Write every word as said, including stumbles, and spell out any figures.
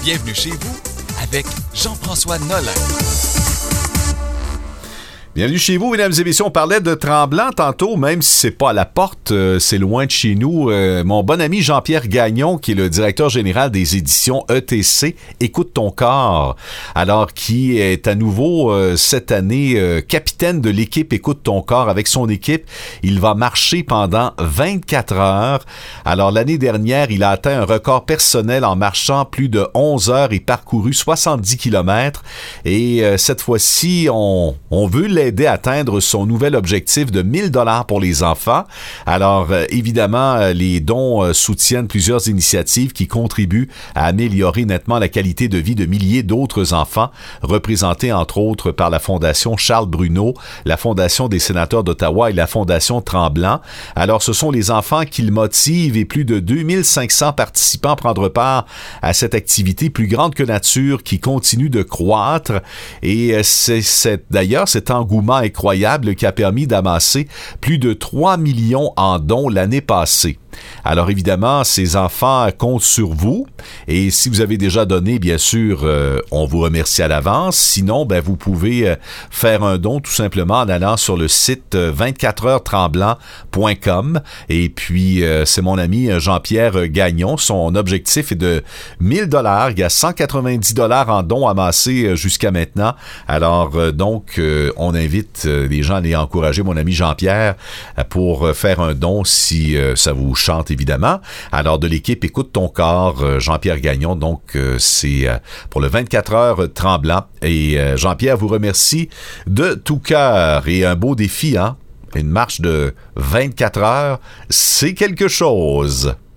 Bienvenue chez vous avec Jean-François Nolin. Bienvenue chez vous, mesdames et messieurs. On parlait de Tremblant tantôt, même si c'est pas à la porte, euh, c'est loin de chez nous. Euh, mon bon ami Jean-Pierre Gagnon, qui est le directeur général des éditions E T C, Écoute ton corps, alors qui est à nouveau euh, cette année euh, capitaine de l'équipe Écoute ton corps. Avec son équipe, il va marcher pendant vingt-quatre heures. Alors l'année dernière, il a atteint un record personnel en marchant plus de onze heures et parcouru soixante-dix kilomètres. Et euh, cette fois-ci, on, on veut l'aider aider à atteindre son nouvel objectif de mille dollars pour les enfants. Alors, euh, évidemment, euh, les dons euh, soutiennent plusieurs initiatives qui contribuent à améliorer nettement la qualité de vie de milliers d'autres enfants, représentés entre autres par la Fondation Charles Bruno, la Fondation des sénateurs d'Ottawa et la Fondation Tremblant. Alors, ce sont les enfants qui le motivent et plus de deux mille cinq cents participants prendre part à cette activité plus grande que nature qui continue de croître. Et euh, c'est, c'est d'ailleurs cet engouement incroyable qui a permis d'amasser plus de trois millions en dons l'année passée. Alors évidemment, ces enfants comptent sur vous et si vous avez déjà donné, bien sûr, euh, on vous remercie à l'avance. Sinon, ben, vous pouvez euh, faire un don tout simplement en allant sur le site euh, vingt-quatre heures tremblant point com et puis euh, c'est mon ami Jean-Pierre Gagnon. Son objectif est de mille dollars. Il y a cent quatre-vingt-dix dollars en dons amassés euh, jusqu'à maintenant. Alors euh, donc, euh, on invite euh, les gens à les encourager, mon ami Jean-Pierre, euh, pour euh, faire un don si euh, ça vous chante évidemment. Alors de l'équipe Écoute ton corps, Jean-Pierre Gagnon, donc euh, c'est euh, pour le vingt-quatre heures tremblant. Et euh, Jean-Pierre vous remercie de tout cœur et un beau défi, hein? Une marche de vingt-quatre heures, c'est quelque chose.